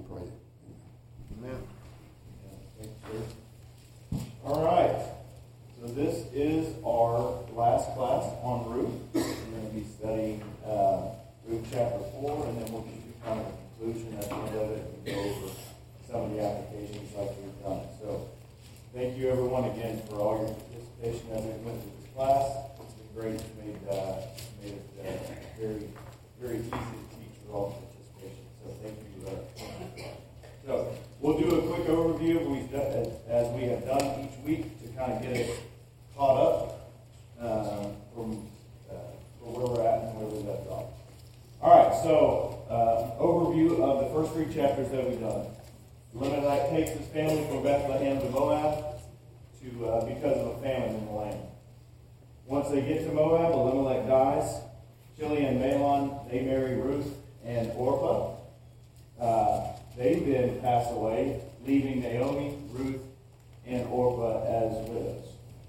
we pray. Amen. Thank you, sir. All right. So this is our last class on Ruth. We're going to be studying Ruth chapter 4, and then we'll give you kind of a conclusion at the end of it and go over some of the applications like we've done. So thank you, everyone, again, for all your participation as we went through this class. It's been great. It's made it very, very easy to teach with all the participation. So thank you. So we'll do a quick overview as we have done each week to kind of get it caught up from where we're at and where we left off. All right, so overview of the first 3 chapters that we've done. Elimelech takes his family from Bethlehem to Moab because of a famine in the land. Once they get to Moab, Elimelech dies. Chilion and Mahlon, they marry Ruth and Orpah. They then pass away, leaving Naomi, Ruth, and Orpah as widows.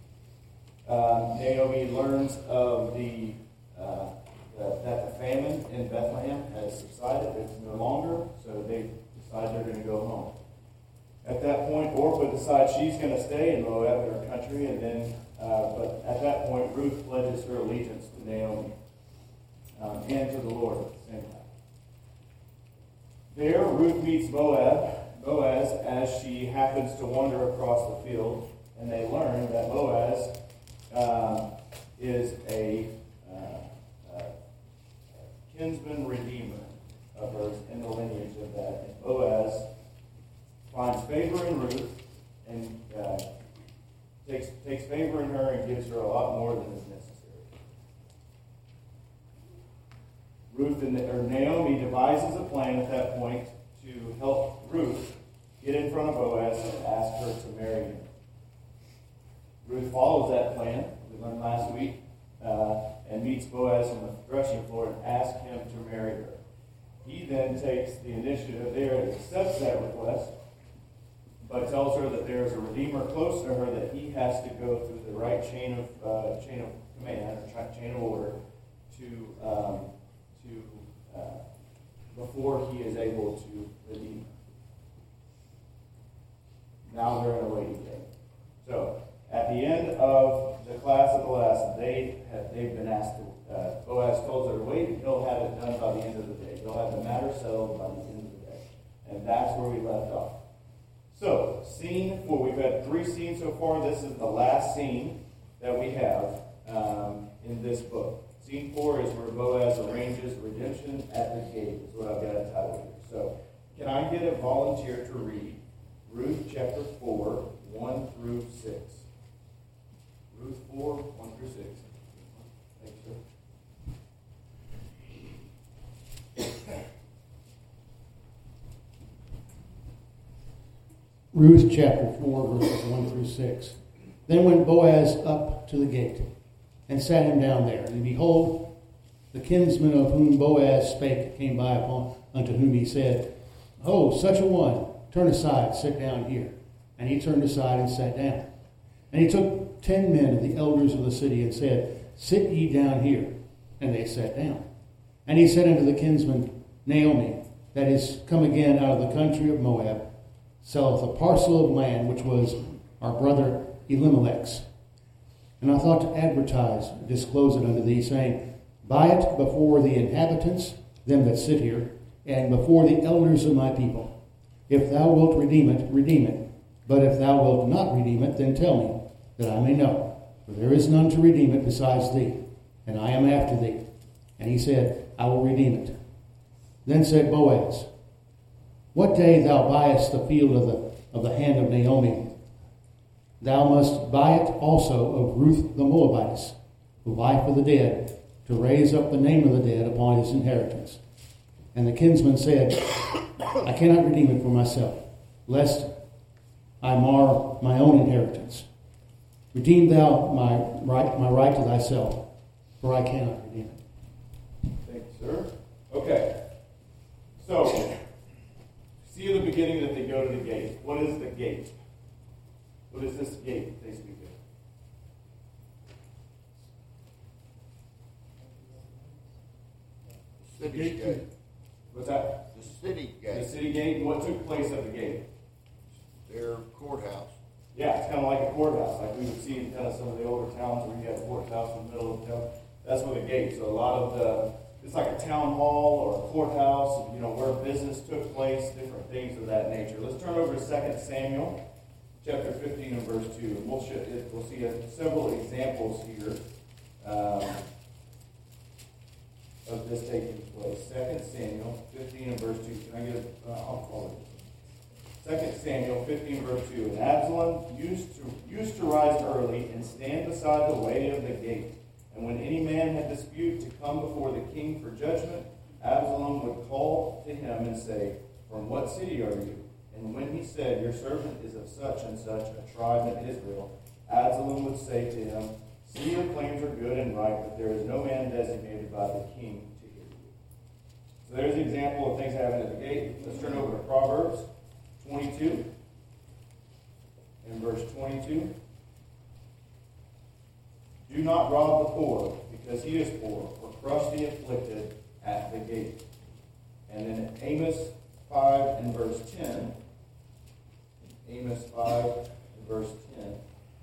Naomi learns of that the famine in Bethlehem has subsided. It's no longer, so they decide they're going to go home. At that point, Orpah decides she's going to stay in Moab, her country, and then, but at that point, Ruth pledges her allegiance to Naomi and to the Lord at the same time. There, Ruth meets Boaz as she happens to wander across the field, and they learn that Boaz is a kinsman redeemer of hers in the lineage of that. And Boaz finds favor in Ruth and takes favor in her and gives her a lot more than is necessary. Naomi devises a plan at that point to help Ruth get in front of Boaz and ask her to marry him. Ruth follows that plan, we learned last week, and meets Boaz on the threshing floor and asks him to marry her. He then takes the initiative there and accepts that request, but tells her that there is a redeemer close to her that he has to go through the right chain of command or chain of order before he is able to redeem her. Now they're in a waiting game. So at the end of the class of the lesson, they've been asked to. Boaz tells her to wait, and he'll have it done by the end of the day. He'll have the matter settled by the end of the day, and that's where we left off. So, scene 4. We've had 3 scenes so far. This is the last scene that we have in this book. Scene 4 is where Boaz arranges redemption at the gate, is what I've got it titled here. So, can I get a volunteer to read Ruth chapter 4, 1 through 6? Ruth 4, 1 through 6. Thanks, sir. Ruth chapter 4, verses 1 through 6. Then went Boaz up to the gate, and sat him down there. And behold, the kinsman of whom Boaz spake came by upon unto whom he said, Oh, such a one, turn aside, sit down here. And he turned aside and sat down. And he took 10 men of the elders of the city, and said, Sit ye down here. And they sat down. And he said unto the kinsman, Naomi, that is come again out of the country of Moab, selleth a parcel of land which was our brother Elimelech's. And I thought to advertise, disclose it unto thee, saying, Buy it before the inhabitants, them that sit here, and before the elders of my people. If thou wilt redeem it, redeem it. But if thou wilt not redeem it, then tell me, that I may know. For there is none to redeem it besides thee, and I am after thee. And he said, I will redeem it. Then said Boaz, What day thou buyest the field of the hand of Naomi, thou must buy it also of Ruth the Moabitess, the wife of the dead, to raise up the name of the dead upon his inheritance. And the kinsman said, I cannot redeem it for myself, lest I mar my own inheritance. Redeem thou my right to thyself, for I cannot redeem it. Thank you, sir. Okay. So, see in the beginning that they go to the gate. What is the gate? What is this gate that they speak of? City gate. What's that? The city gate. The city gate, and what took place at the gate? Their courthouse. Yeah, it's kind of like a courthouse, like we would see in kind of some of the older towns where you have a courthouse in the middle of town. That's where the gate. So a lot of it's like a town hall or a courthouse, where business took place, different things of that nature. Let's turn over to 2 Samuel, chapter 15 and verse 2. We'll see several examples here of this taking place. 2 Samuel 15 and verse 2. Can I get it? I'll call it. 2 Samuel 15 verse 2. And Absalom used to rise early and stand beside the way of the gate. And when any man had dispute to come before the king for judgment, Absalom would call to him and say, From what city are you? And when he said, Your servant is of such and such a tribe in Israel, Absalom would say to him, See, your claims are good and right, but there is no man designated by the king to hear you. So there's an example of things happening at the gate. Let's turn over to Proverbs 22 and verse 22. Do not rob the poor, because he is poor, or crush the afflicted at the gate. And then Amos 5 and verse 10. Amos 5 and verse 10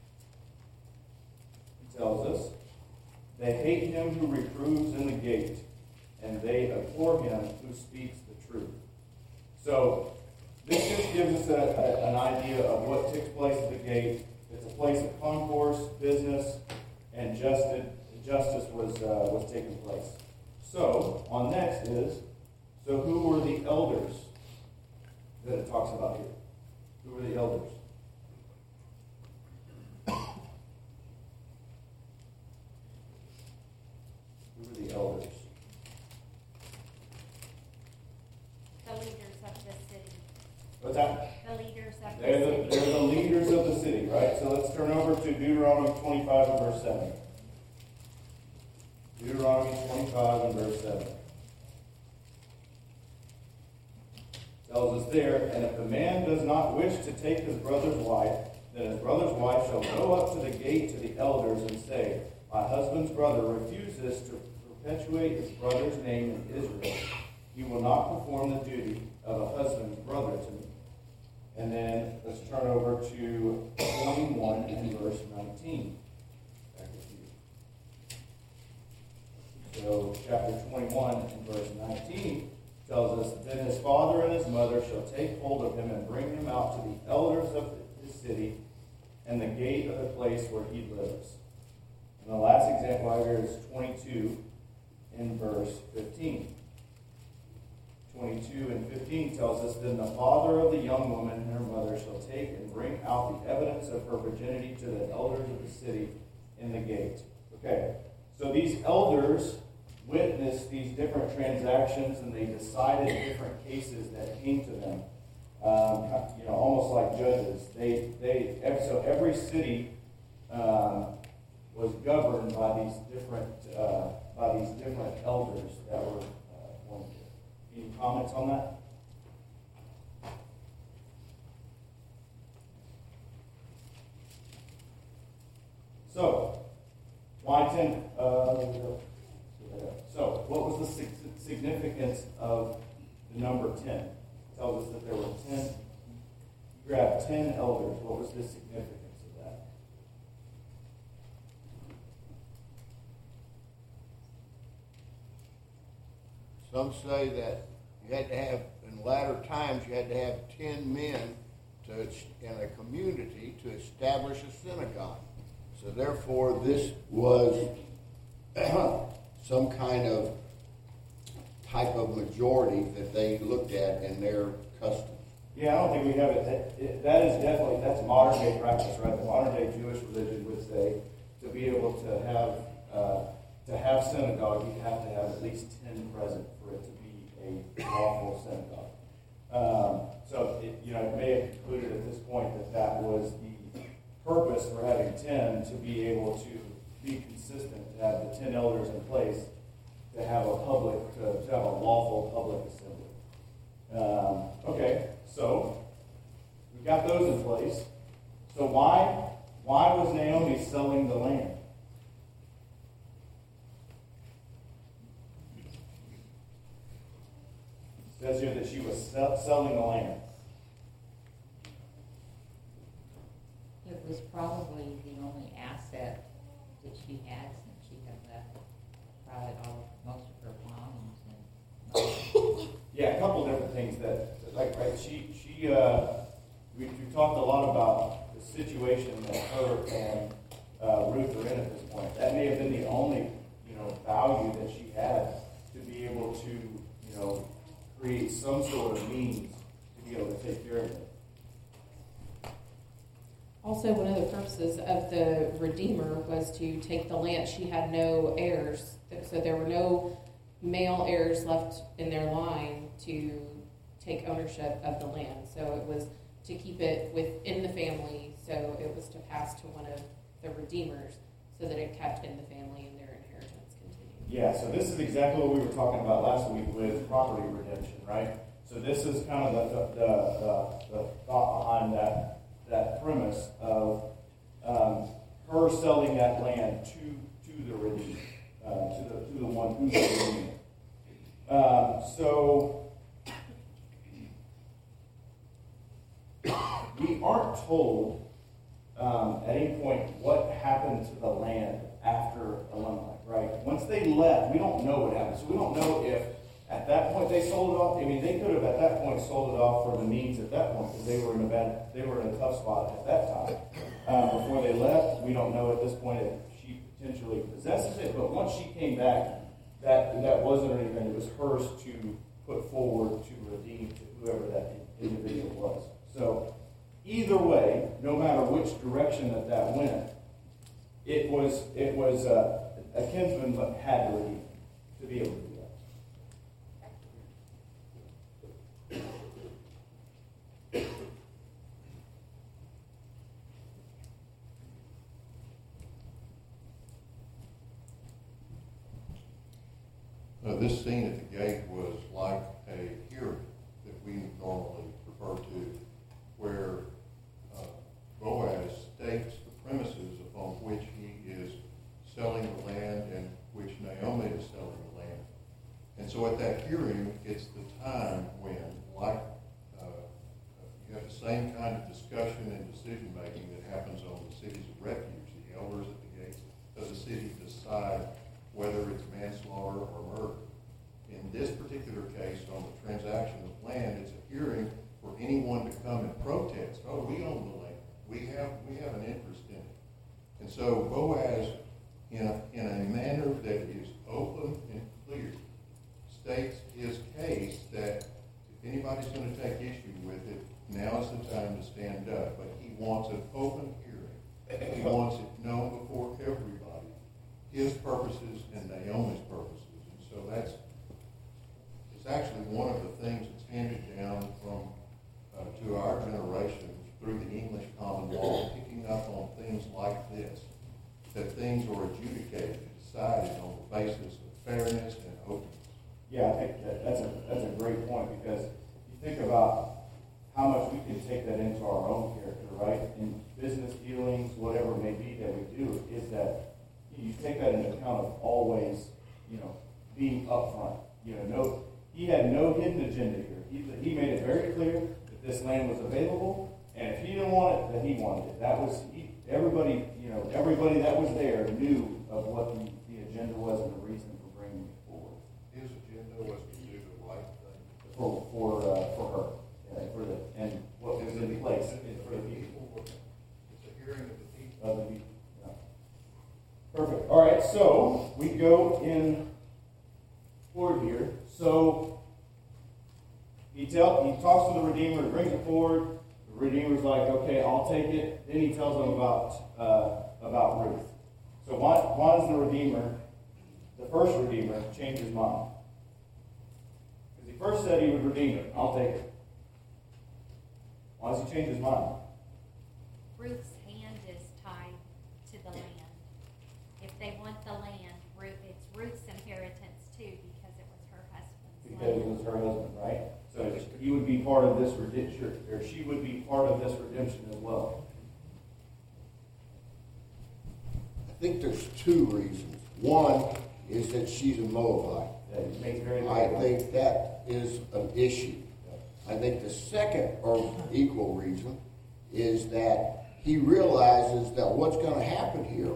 tells us, They hate him who reproves in the gate, and they abhor him who speaks the truth. So, this just gives us an idea of what takes place at the gate. It's a place of concourse, business, and justice was taking place. So, on next is, so who were the elders that it talks about here? Who were the elders? Who were the elders? The leaders of the city. What's that? The leaders of the They're city. the leaders of the city, right? So let's turn over to Deuteronomy 25 and verse 7. Deuteronomy 25 and verse 7. Tells us there, And if the man does not wish to take his brother's wife, then his brother's wife shall go up to the gate to the elders and say, My husband's brother refuses to perpetuate his brother's name in Israel. He will not perform the duty of a husband's brother to me. And then let's turn over to 21 and verse 19. Back with you. So chapter 21 and verse 19 tells us, Then his father and his mother shall take hold of him and bring him out to the elders of his city and the gate of the place where he lives. And the last example I hear is 22 in verse 15. 22 and 15 tells us, Then the father of the young woman and her mother shall take and bring out the evidence of her virginity to the elders of the city in the gate. Okay, so these elders witnessed these different transactions and they decided different cases that came to them. Almost like judges. So every city was governed by these different elders that were appointed. Any comments on that? So, why 10? So, what was the significance of the number 10? It tells us that there were 10. You grabbed 10 elders. What was the significance of that? Some say that you had to have, in latter times, you had to have 10 men in a community to establish a synagogue. So therefore, this was some kind of type of majority that they looked at in their customs. Yeah, I don't think we have it. That is definitely, that's modern day practice, right? The modern day Jewish religion would say to be able to have synagogue, you have to have at least 10 present for it to be a lawful synagogue. So it may have concluded at this point that was the purpose for having 10, to be able to be consistent, to have the 10 elders in place, to have a lawful public assembly. Okay, so we've got those in place. So why was Naomi selling the land? It says here that she was was selling the land. It was probably the only asset that she had since she had left probably most of her belongings. And Yeah, a couple different things we talked a lot about the situation that her and Ruth are in at this point. That may have been the only, value that she had to be able to, create some sort of means to be able to take care of it. Also, one of the purposes of the Redeemer was to take the land. She had no heirs, so there were no male heirs left in their line to take ownership of the land. So it was to keep it within the family, so it was to pass to one of the Redeemers so that it kept in the family and their inheritance continued. Yeah, so this is exactly what we were talking about last week with property redemption, right? So this is kind of the thought behind that premise of her selling that land to the Redeemer, to the one who's redeeming it. So we aren't told at any point what happened to the land after Elimelech, right? Once they left, we don't know what happened. So we don't know if at that point they sold it off. I mean, they could have at that point sold it off for the means at that point because they were in a tough spot at that time. Before they left, we don't know at this point if she potentially possesses it. But once she came back, that wasn't anything. It was hers to put forward to redeem to whoever that individual was. So either way, no matter which direction that went, it was a kinsman had to redeem to be able to do that. This scene at the gate was like a hearing that we normally refer to, where Boaz states the premises upon which he is selling the land and which Naomi is selling the land. And so at that hearing, it's the time when, you have the same kind of discussion and decision-making that happens on the cities of refuge. The elders at the gates of the city decide whether it's manslaughter or murder. In this particular case, on the transaction of land, it's a hearing for anyone to come and protest. Oh, we own the land. We have an interest in it. And so Boaz, in a manner that is open and clear, states his case that if anybody's going to take issue with it, now is the time to stand up. But he wants an open hearing. He wants it known before everybody, his purposes and Naomi's purposes. And so it's actually one of the things that's handed down from to our generation through the English common law, picking up on things like this, that things are adjudicated and decided on the basis of fairness and openness. Yeah, I think that's a great point, because you think about how much we can take that into our own character, right? In business dealings, whatever it may be that we do, is that you take that into account of always, being upfront. He had no hidden agenda here. He made it very clear that this land was available, and if he didn't want it, then he wanted it. That was everybody that was there knew of what the agenda was and the reason for bringing it forward. His agenda was to do the right thing For her. And what was in place for the people. It's a hearing of the people. Of the people. Yeah. Perfect. All right, so we go in forward here. So he talks to the Redeemer, brings it forward. The Redeemer's like, okay, I'll take it. Then he tells them about Ruth. So why does the Redeemer, the first Redeemer, change his mind? Because he first said he would redeem it. I'll take it. Why does he change his mind? Ruth's hand is tied to the land. If they want the land, it's Ruth's inheritance too, because it was her husband's Because it land. was her husband, right? So he would be part of this redemption, or she would be part of this redemption as well. I think there's two reasons. One is that she's a Moabite. That makes very I think that is an issue. I think the second or equal reason is that he realizes that what's going to happen here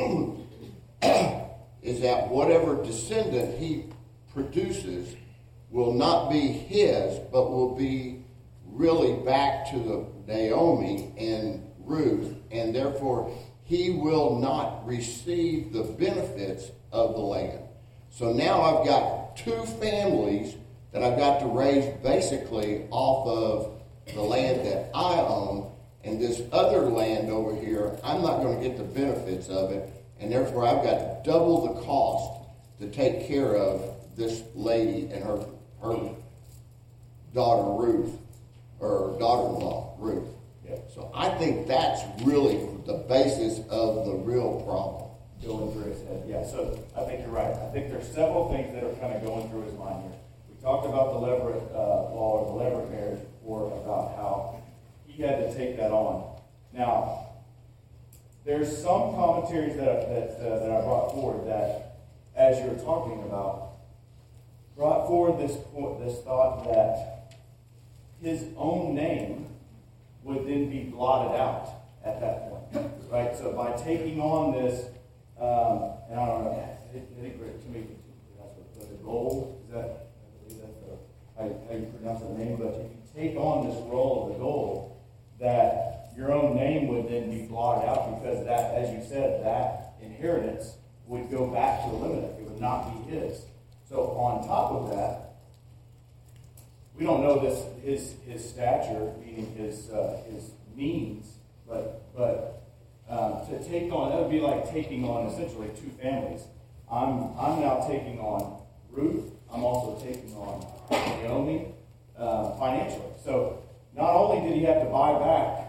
is that whatever descendant he produces will not be his, but will be really back to the Naomi and Ruth, and therefore he will not receive the benefits of the land. So now I've got two families that I've got to raise basically off of the land that I own, and this other land over here, I'm not going to get the benefits of it, and therefore I've got double the cost to take care of this lady and her daughter Ruth, or daughter-in-law Ruth. Yeah. So I think that's really the basis of the real problem. Going through his head. Yeah, so I think you're right. I think there's several things that are kind of going through his mind here. We talked about the Leverett law or the Leverett marriage before, about how he had to take that on. Now, there's some commentaries that I brought forward that, as you're talking about, brought forward this thought that his own name would then be blotted out at that point, right? So by taking on this, and I don't know, I think to me, that's what the goal is, that, I believe that's how you pronounce the name, but if you take on this role of the goal, that your own name would then be blotted out, because that, as you said, that inheritance would go back to Elimelech. It would not be his. So on top of that, we don't know his stature, meaning his means, but to take on, that would be like taking on essentially two families. I'm now taking on Ruth. I'm also taking on Naomi financially. So not only did he have to buy back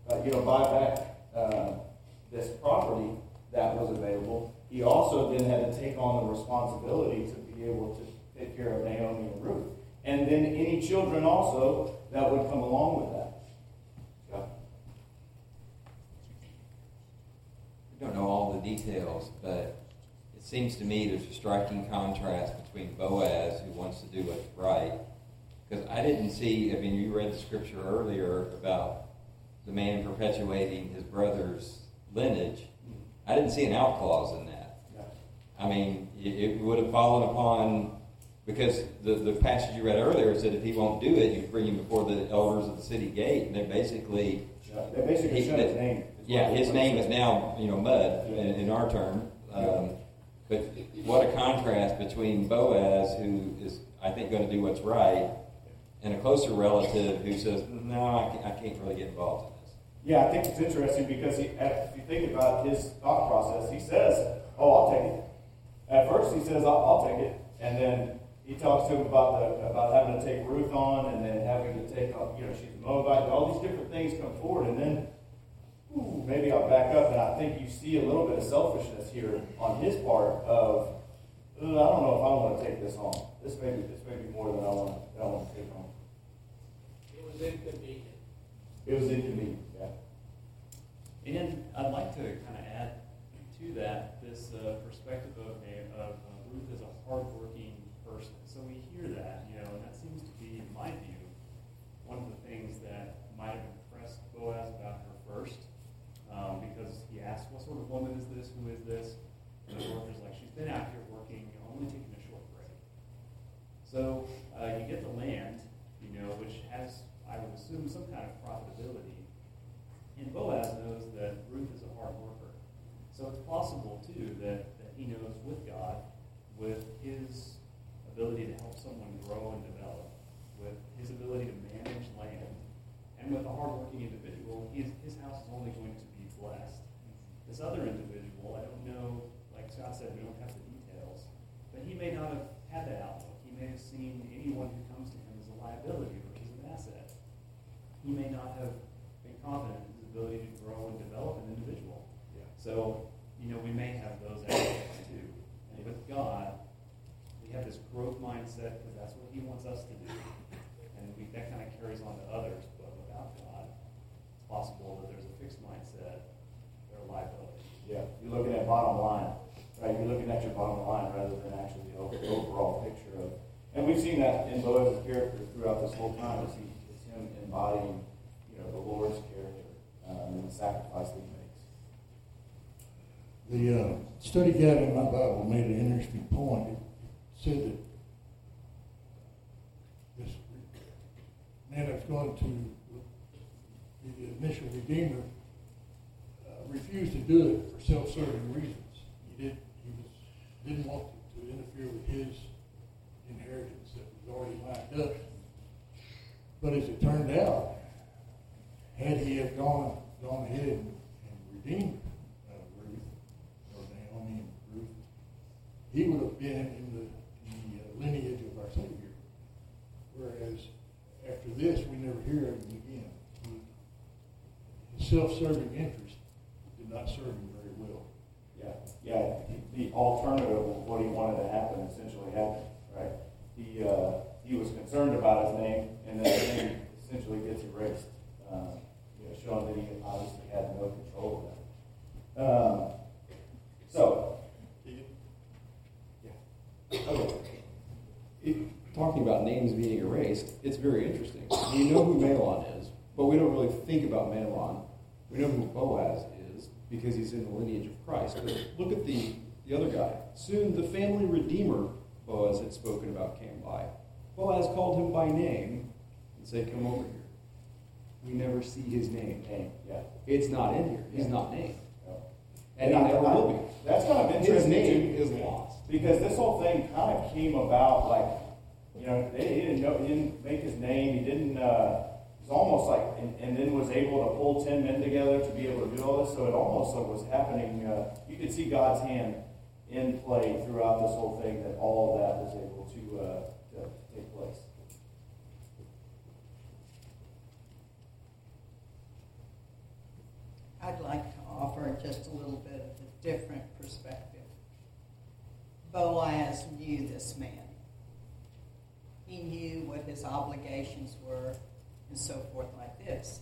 this property that was available, he also then had to take on the responsibility to be able to take care of Naomi and Ruth, and then any children also that would come along with that. Yeah. I don't know all the details, but it seems to me there's a striking contrast between Boaz, who wants to do what's right, because I didn't see, I mean, you read the scripture earlier about the man perpetuating his brother's lineage. I didn't see an out clause in that. Yeah. I mean, it would have fallen upon, because the passage you read earlier said if he won't do it, you bring him before the elders of the city gate, and they basically They basically said his name. Yeah, his name is now, mud in our term. But what a contrast between Boaz, who is, I think, going to do what's right, and a closer relative who says, no, I can't really get involved in this. Yeah, I think it's interesting because if you think about his thought process, he says, "Oh, I'll take it." At first, he says, "I'll take it," and then he talks to him about having to take Ruth on, and then having to take on, she's a Moabite. All these different things come forward, and then maybe I'll back up, and I think you see a little bit of selfishness here on his part of, I don't know if I want to take this on. This may be more than I want to take on. It was inconvenient. It was inconvenient, yeah. And I'd like to kind of add to that this perspective of Ruth as a hardworking person. So we hear that, and that seems to be, in my view, one of the things that might have impressed Boaz about her first, because he asked, "What sort of woman is this? Who is this?" And the worker's like, "She's been out here working, only taking a short break." So you get the land, which has, I would assume, some kind of profitability. And Boaz knows that Ruth is a hard worker. So it's possible, too, that he knows with God, with his ability to help someone grow and develop, with his ability to manage land, and with a hardworking individual, his house is only going to be blessed. This other individual, I don't know, like Scott said, we don't have the details, but he may not have had that outlook. He may have seen anyone who comes to him as a liability versus an asset. He may not have been confident in his ability to grow and develop an individual. Yeah. So, we may have those aspects too. And with God, we have this growth mindset because that's what he wants us to do. And that kind of carries on to others. But without God, it's possible that there's a fixed mindset, they're a liability. Yeah, you're looking at bottom line, right? You're looking at your bottom line rather than actually the overall picture of. And we've seen that in Boaz's character throughout this whole time. As embodying, the Lord's character and the sacrifice that He makes. The study guide in my Bible made an interesting point. It said that this man that's going to the initial Redeemer refused to do it for self-serving reasons. Didn't want to interfere with his inheritance that was already lined up. But as it turned out, had he have gone ahead and redeemed Ruth, or Naomi and Ruth, he would have been in the lineage of our Savior. Whereas after this, we never hear of him again. His self-serving interest did not serve him very well. Yeah. The alternative of what he wanted to happen essentially happened, right? He was concerned about his name, and then his name essentially gets erased, showing that he obviously had no control of that. Talking about names being erased, it's very interesting. We know who Mahlon is, but we don't really think about Mahlon. We know who Boaz is because he's in the lineage of Christ. But look at the other guy. Soon the family redeemer Boaz had spoken about came by. Boaz called him by name and said, "Come over here." We never see his name. It's not in here. He's not named. And he never will be. That's kind of interesting. His name is lost. Because this whole thing kind of came about he didn't know, he didn't make his name, he didn't, it's almost like, and then was able to pull 10 men together to be able to do all this, so it almost was happening, you could see God's hand in play throughout this whole thing, that all of that was able to take place. I'd like to offer just a little bit of a different perspective. Boaz knew this man. He knew what his obligations were and so forth like this.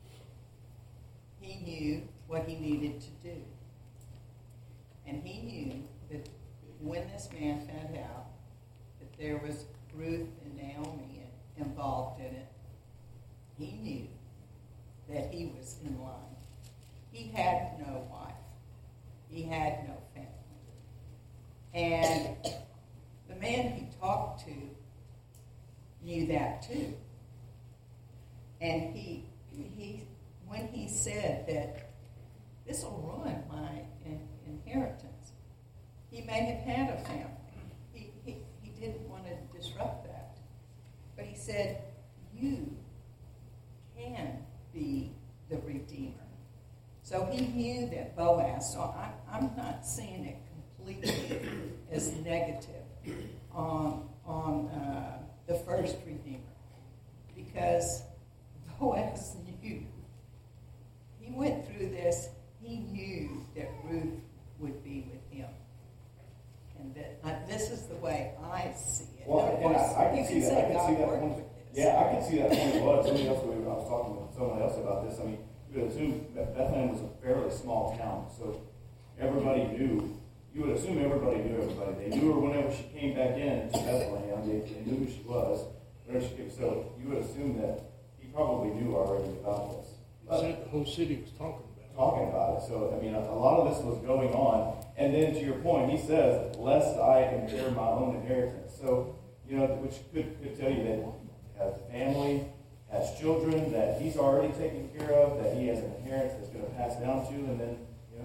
He knew what he needed to do. And he knew that when this man found out that there was Ruth and Naomi involved in it, he knew that he was in line. He had no wife. He had no family. And the man he talked to knew that too. And he when he said that this will ruin my inheritance, he may have had a family. He didn't want to disrupt that. But he said, you can be the Redeemer. So he knew that Boaz, so I'm not seeing it completely as negative on the first Redeemer, because Boaz knew. He went through this. He knew that Ruth would be with him, and that this is the way I see it. Well, and I can see that. I can see that point. point. Yeah, I can see that point as well. I was talking with someone else about this. I mean, you would assume that Bethlehem was a fairly small town, so everybody knew. You would assume everybody knew everybody. They knew her whenever she came back in to Bethlehem. They knew who she was. Whenever she came, so you would assume that he probably knew already about this. He said the whole city was talking about it. So, I mean, a lot of this was going on. And then to your point, he says, lest I impair my own inheritance. So, which could tell you that he has a family, has children that he's already taken care of, that he has an inheritance that's going to pass down to, and then,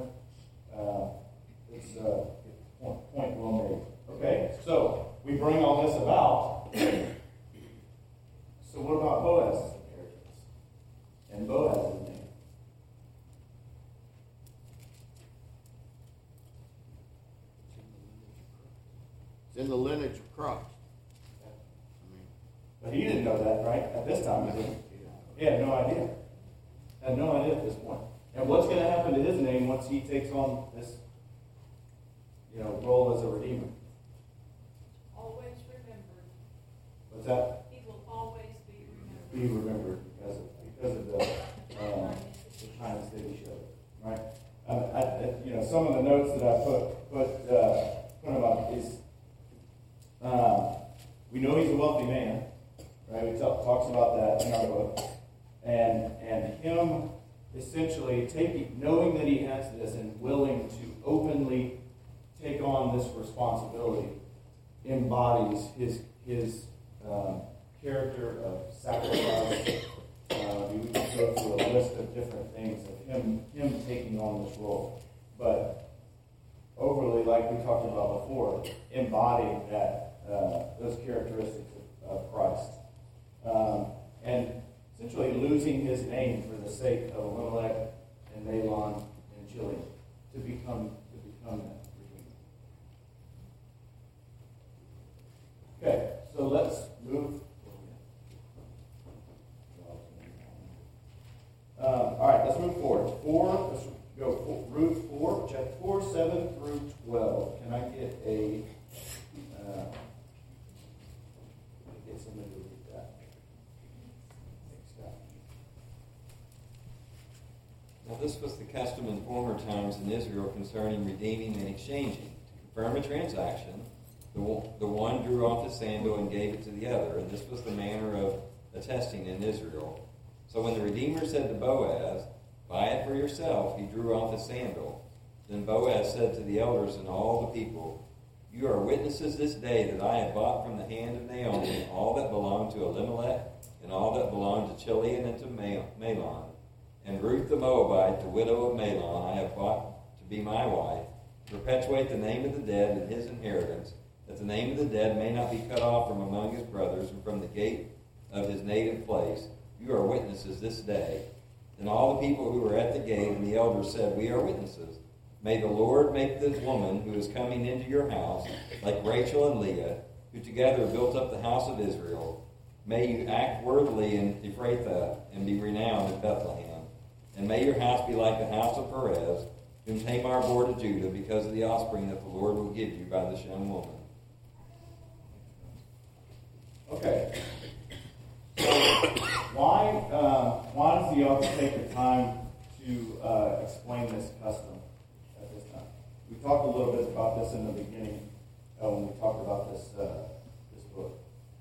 it's point well made. Okay, so we bring all this about. So what about Boaz's inheritance? And Boaz's name? It's in the lineage of Christ. But he didn't know that, right? At this time, he had no idea. Had no idea at this point. And what's going to happen to his name once he takes on this, role as a redeemer? Always remembered. What's that? He will always be remembered. Be remembered because of the kindness that he showed, right? Some of the notes that I put about is we know he's a wealthy man, right? We talks about that in our book. and him essentially knowing that he has this and willing to openly take on this responsibility embodies his character of sacrifice. We can go through a list of different things of him taking on this role, but overly, like we talked about before, embodying those characteristics of Christ, and essentially losing his name for the sake of Elimelech and Mahlon and Chilion to become that redeemer. Okay, so let's move. All right, let's move forward. Let's go Ruth 4, chapter 4, 7 through 12. Can I get somebody to read that? Now this was the custom in former times in Israel concerning redeeming and exchanging. To confirm a transaction, the one drew off his sandal and gave it to the other, and this was the manner of attesting in Israel. So when the Redeemer said to Boaz, "Buy it for yourself," he drew off his sandal. Then Boaz said to the elders and all the people, "You are witnesses this day that I have bought from the hand of Naomi all that belonged to Elimelech and all that belonged to Chilion and to Mahlon. And Ruth the Moabite, the widow of Mahlon, I have bought to be my wife, to perpetuate the name of the dead in his inheritance, that the name of the dead may not be cut off from among his brothers and from the gate of his native place. You are witnesses this day." And all the people who were at the gate and the elders said, "We are witnesses. May the Lord make this woman who is coming into your house like Rachel and Leah, who together built up the house of Israel. May you act worthily in Ephrathah and be renowned in Bethlehem. And may your house be like the house of Perez, whom Tamar bore to Judah, because of the offspring that the Lord will give you by this young woman." Okay. Why does the author take the time to explain this custom at this time? We talked a little bit about this in the beginning when we talked about this book.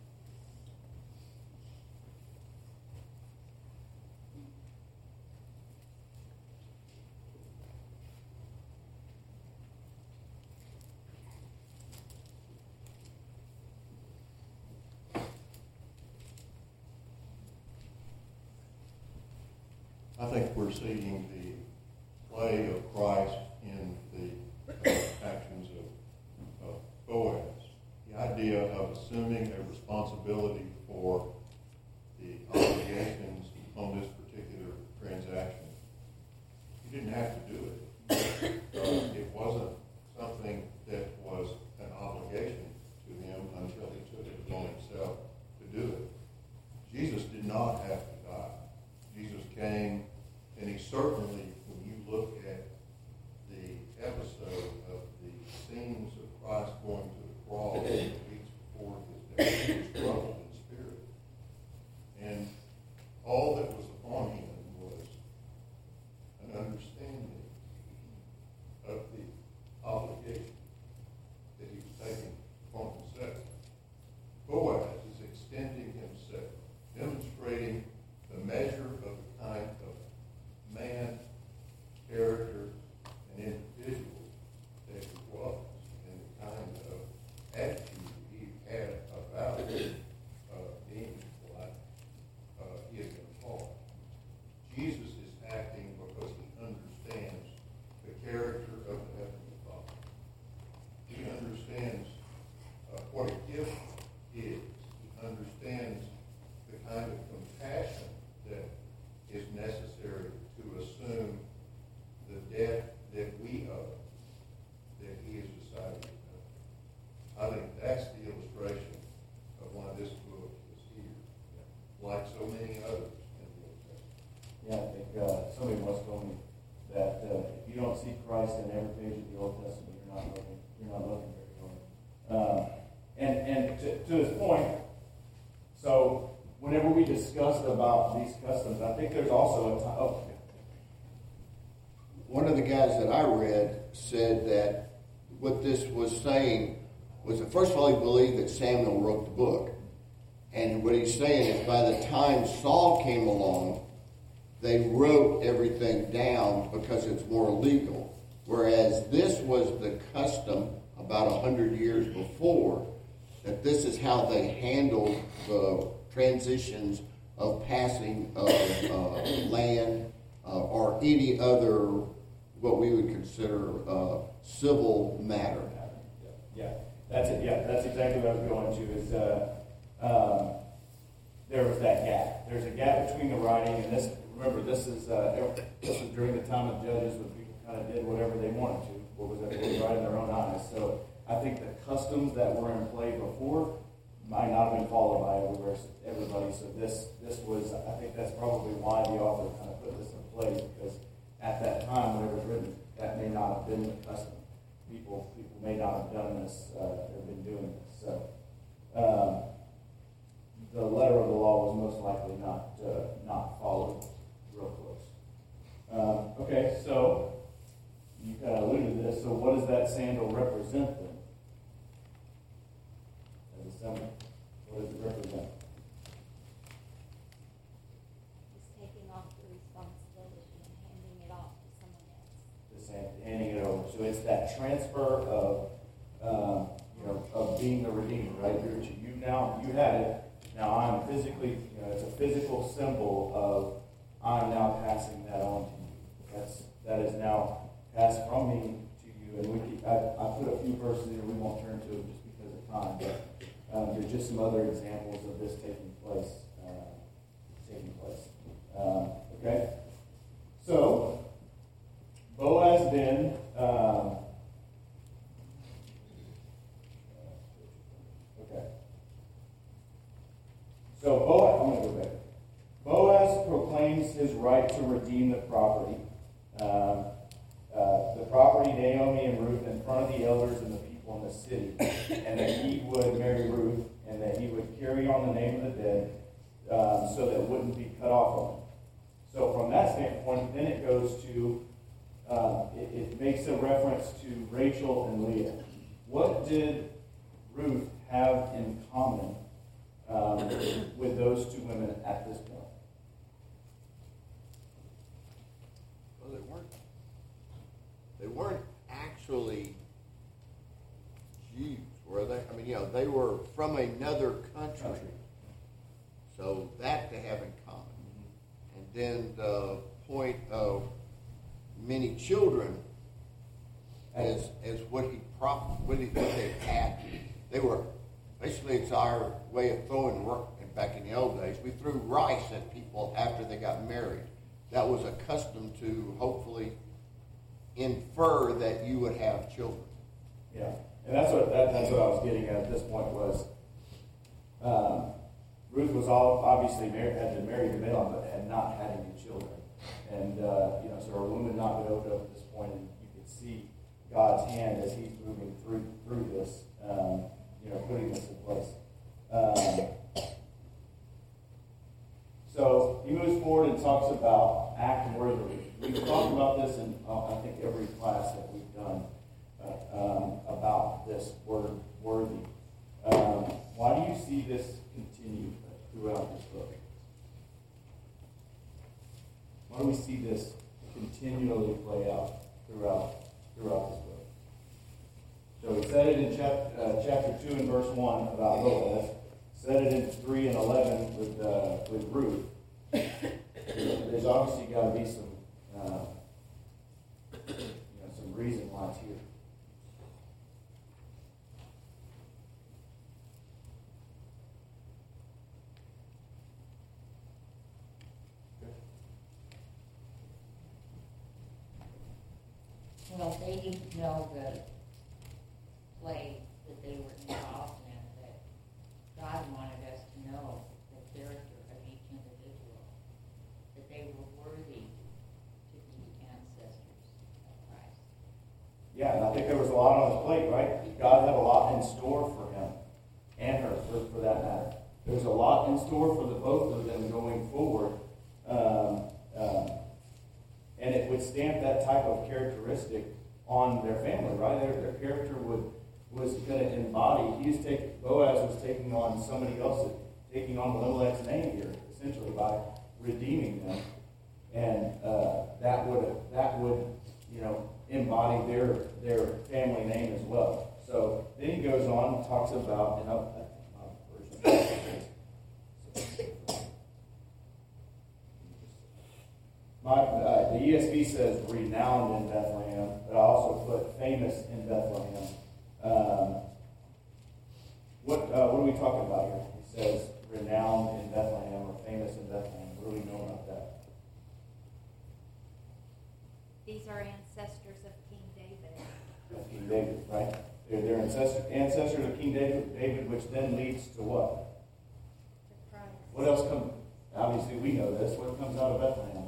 I think we're seeing the play of Christ in the actions of Boaz. The idea of assuming a responsibility for the obligations on this particular transaction. He didn't have to do it. It wasn't something that was an obligation to him until he took it upon himself to do it. Jesus did not have to die. Jesus came, and he certainly, when you look at the episode of the scenes of Christ going to the cross in the weeks before his death, he was troubled in spirit. And all that was upon him was an understanding of the obligation that he was taking upon himself. Boaz is extending himself, demonstrating the measure of the kind of man, character, and individual that he was, and the kind of attitude he had about being like he had been called. Jesus is acting because he understands the character of the Heavenly Father. He understands what a gift is. He understands the kind of compassion that is necessary to assume the debt that we owe, that he has decided to pay. I think that's the illustration of why this book is here, like so many others in the Old Testament. Yeah, I think somebody once told me that if you don't see Christ in every page of the Old Testament, you're not looking very hard. And to this point, so whenever we discussed about these customs, I think there's also a time. One of the guys that I read said that what this was saying was that, first of all, he believed that Samuel wrote the book. And what he's saying is by the time Saul came along, they wrote everything down because it's more legal. Whereas this was the custom about 100 years before, that this is how they handled the transitions of passing of land or any other what we would consider civil matter. Yeah, that's it. Yeah, that's exactly what I was going to. Is there was that gap. There's a gap between the writing and this. Remember, this is during the time of Judges when people kind of did whatever they wanted to, what was right in their own eyes. So I think the customs that were in play before might not have been followed by everybody. So this was, I think that's probably why the author kind of put this in place, because at that time, when it was written, that may not have been the custom. People may not have done this, have been doing this. So the letter of the law was most likely not followed real close. Okay, so you kind of alluded to this. So what does that sandal represent then? As a symbol, what does it represent? He's taking off the responsibility and handing it off to someone else. Just handing it over. So it's that transfer of being the redeemer, right? You now, you had it. Now I'm physically, it's a physical symbol of I'm now passing that on to you. That is now passed from me to you. And I put a few verses here. We won't turn to it just because of time, but there's just some other examples of this taking place. Okay, so Boaz then. So Boaz, I'm going to go back. Boaz proclaims his right to redeem the property. The property, Naomi and Ruth, in front of the elders and the people in the city, and that he would marry Ruth, and that he would carry on the name of the dead, so that it wouldn't be cut off of him. So from that standpoint, then it goes to, it makes a reference to Rachel and Leah. What did Ruth have in common with those two women at this point? Well, they weren't actually Jews, were they? I mean, they were from another country. So that they have in common. And then the point of many children as what they had. They were, basically it's our way of throwing work. Back in the old days, we threw rice at people after they got married. That was a custom to hopefully infer that you would have children. Yeah, and that's what I was getting at this point was Ruth was obviously had been married to Balaam, but had not had any children, and so her womb had not been opened up at this point, and you could see God's hand as He's moving through this, putting this in place. So he moves forward and talks about act worthily. We've talked about this in, I think, every class that we've done about this word, worthy. Why do you see this continue throughout this book? Why do we see this continually play out throughout this book? So he said it in chapter 2 and verse 1 about Boaz. Said it in 3 and 11 with Ruth. There's obviously got to be some reason why it's here. Well, they didn't know the play that they were involved in, that God wanted us to know the character of each individual, that they were worthy to be ancestors of Christ. Yeah, and I think there was a lot on his plate, right? God had a lot in store for him and her, for that matter. There's a lot in store for the both of them going forward. And it would stamp that type of characteristic on their family, right? Their character was going to embody. Boaz was taking on somebody else, taking on Elimelech's name here, essentially by redeeming them. and that would embody their family name as well. So then he goes on and talks about, and the ESV says renowned in Bethlehem, but I also put famous in Bethlehem. What are we talking about here? He says renowned in Bethlehem or famous in Bethlehem. What do we know about that? These are ancestors of King David. Of King David, right? They're ancestors of King David, which then leads to what? To Christ. What else comes? Obviously, we know this. What comes out of Bethlehem?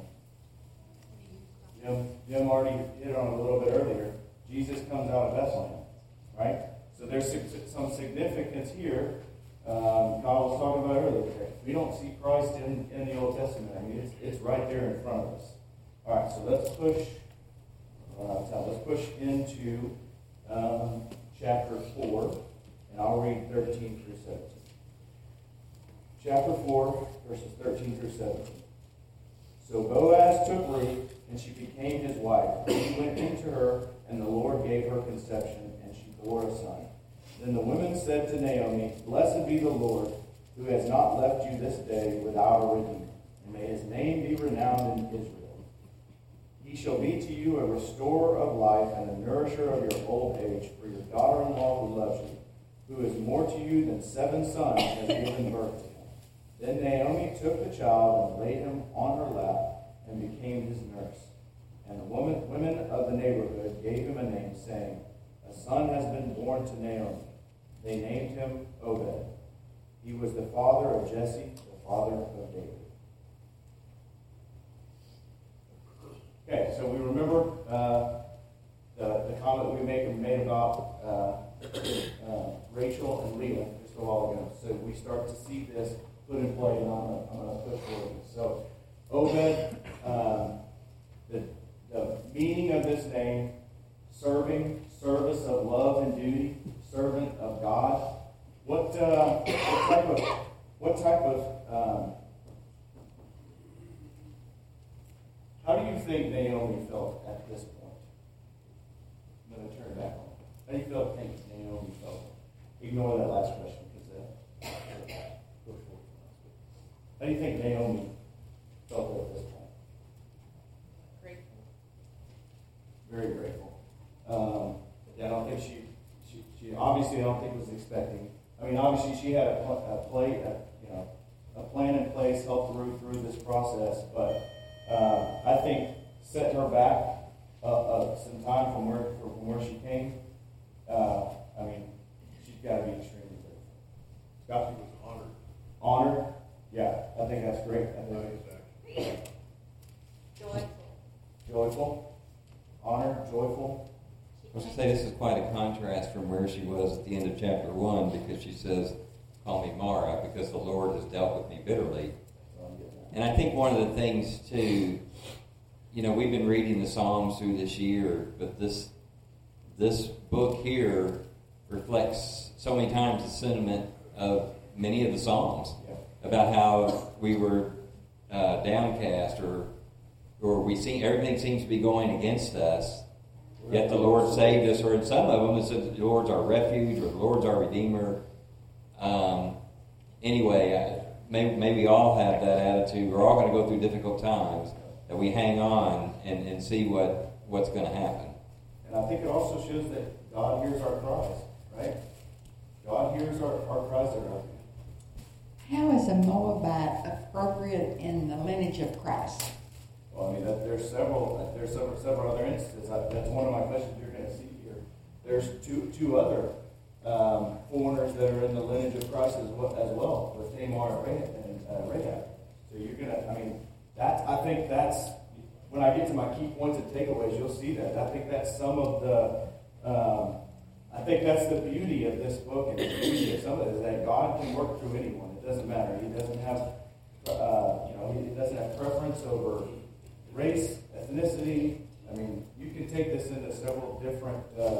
Jim already hit on it a little bit earlier. Jesus comes out of Bethlehem, right? So there's some significance here. Kyle was talking about earlier. We don't see Christ in the Old Testament. I mean, it's right there in front of us. All right, so let's push into chapter 4, and I'll read 13 through 17. Chapter 4, verses 13 through 17. So Boaz took Ruth, and she became his wife. He went into her, and the Lord gave her conception, and she bore a son. Then the women said to Naomi, Blessed be the Lord, who has not left you this day without a redeemer, and may his name be renowned in Israel. He shall be to you a restorer of life and a nourisher of your old age, for your daughter-in-law who loves you, who is more to you than 7 sons, has given birth to him. Then Naomi took the child and laid him on her lap and became his nurse. And the women of the neighborhood gave him a name, saying, A son has been born to Naomi. They named him Obed. He was the father of Jesse, the father of David. Okay, so we remember the comment we made about Rachel and Leah just a while ago. So we start to see this put in play, and I'm going to push forward. So Obed, the meaning of this name, service of love and duty, servant of God. What type of how do you think Naomi felt at this point? I'm going to turn back on. How do you think Naomi felt? Ignore that last question because how do you think Naomi felt at this point? Grateful. Very grateful. I don't think she obviously I don't think was expecting. I mean, obviously she had a plan in place, helped Ruth through this process, but I think setting her back some time from where she came. I mean, she's got to be extremely grateful. Scott, he was honored. Honored. Yeah, I think that's great. Joyful. Honored, joyful. I was going to say this is quite a contrast from where she was at the end of chapter 1, because she says, Call me Mara, because the Lord has dealt with me bitterly. And I think one of the things, too, we've been reading the Psalms through this year, but this book here reflects so many times the sentiment of many of the Psalms about how we were downcast or we see everything seems to be going against us, yet the Lord saved us. Or in some of them, it says the Lord's our refuge or the Lord's our Redeemer. Anyway, maybe we all have that attitude. We're all going to go through difficult times, that we hang on and see what's going to happen. And I think it also shows that God hears our cries, right? God hears our cries that are out there. How is a Moabite appropriate in the lineage of Christ? Well, I mean, there's several other instances. That's one of my questions you're going to see here. There's two other foreigners that are in the lineage of Christ as well, with Tamar and Rahab. So you're going to, I mean, I think that's, when I get to my key points and takeaways, you'll see that. I think that's some of the, I think that's the beauty of this book, and the beauty of some of it is that God can work through anyone. It doesn't matter. He doesn't have, he doesn't have preference over race, ethnicity. I mean, you can take this into several different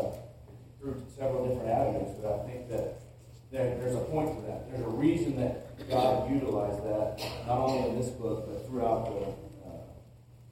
avenues, but I think that there's a point to that. There's a reason that God utilized that, not only in this book, but throughout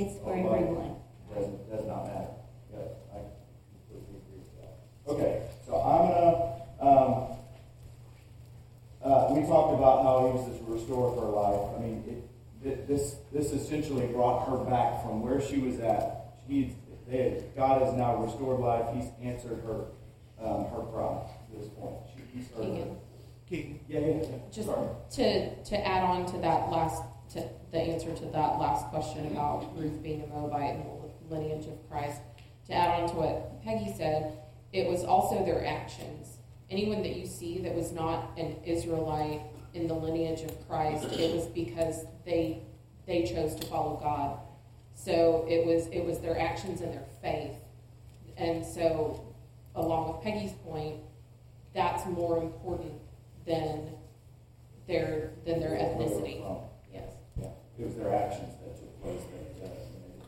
It's for Oh, right. everyone. Does not matter. Yeah, I completely agree with that. Okay, so I'm gonna, we talked about how he was this restorer for her life. I mean, this essentially brought her back from where she was at. God has now restored life. He's answered her cry to this point. He's heard Keegan. Yeah. Just Sorry. to add on to that to the answer to that last question about Ruth being a Moabite and the lineage of Christ, to add on to what Peggy said, it was also their actions. Anyone that you see that was not an Israelite in the lineage of Christ, it was because they chose to follow God. So it was their actions and their faith. And so, along with Peggy's point, that's more important than their ethnicity. Yes. Yeah, it was their actions that took place that made it.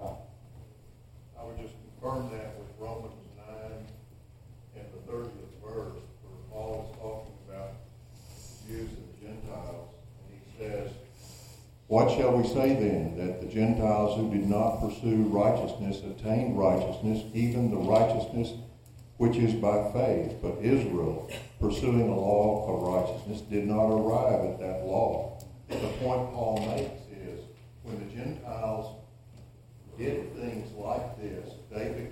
I would just confirm that with Romans 9 and the 30th verse, where Paul is talking about the Jews and the Gentiles, and he says, "What shall we say then? That the Gentiles who did not pursue righteousness attained righteousness, even the righteousness which is by faith. But Israel, pursuing a law of righteousness, did not arrive at that law." The point Paul makes is, when the Gentiles did things like this, they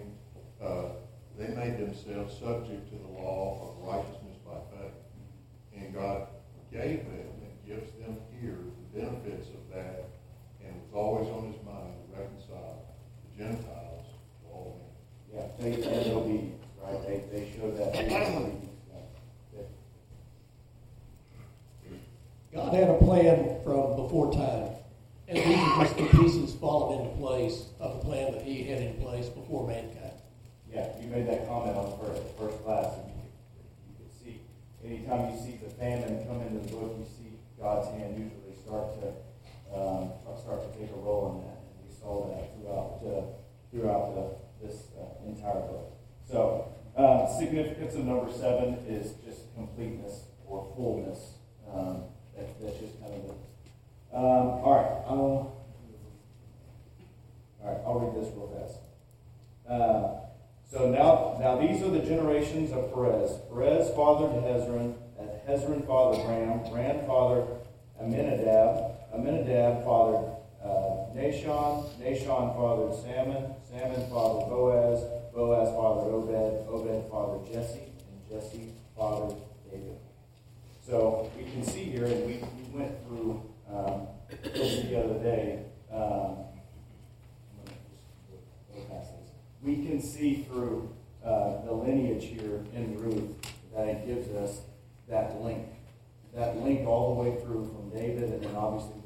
made themselves subject to the law of righteousness by faith. And God gave them and gives them here the benefits of that, and it was always on his mind to reconcile the Gentiles to all men. Yeah, faith and obedience, right? They showed that obedience. God had a plan from before time, and these are just the pieces falling into place of the plan that he had in place before mankind. Yeah, you made that comment on the first class, and you could see, anytime you see the famine come into the book, you see God's hand usually start to take a role in that, and we saw that throughout this entire book. So, significance of number 7 is just completeness or fullness. That's just kind of it. All right, I'll read this real fast. So now these are the generations of Perez. Perez fathered Hezron, Hezron fathered Ram, Ram fathered Amminadab, Amminadab fathered Nahshon, Nahshon fathered Salmon, Salmon fathered Boaz, Boaz fathered Obed, Obed fathered Jesse, and Jesse fathered David. So we can see here, and we went through the other day. We can see through the lineage here in Ruth that it gives us that link all the way through from David, and then obviously